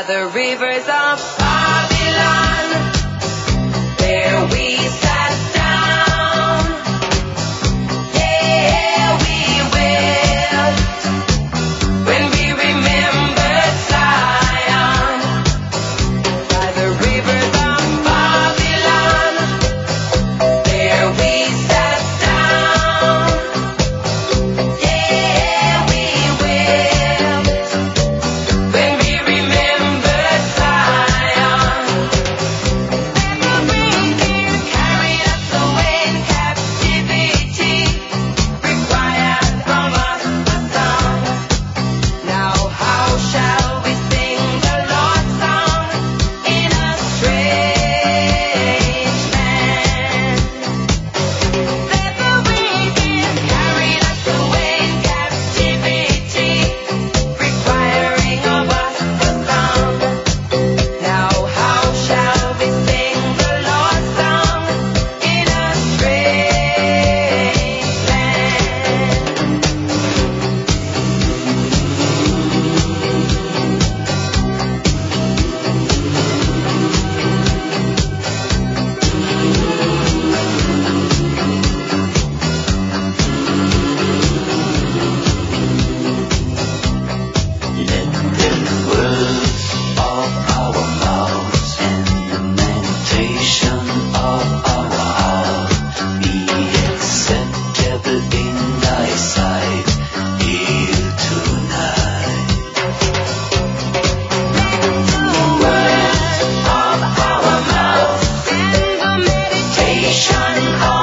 the rivers of Babylon, there we sat down. Yeah, we will, when we remembered Zion, by the rivers of Babylon, there we sat down. Yeah, we will, when we remembered Zion. Then the reindeer carried us away in captivity, required from us a song. Now how shall we sing the Lord's song in a strange land? Then the reindeer carried us away in captivity, requiring of us a song. Now how shall we sing the Lord's song in a strange Let the words of our mouths and the meditation of our heart be acceptable in thy sight here tonight. Words of our mouths and the meditation of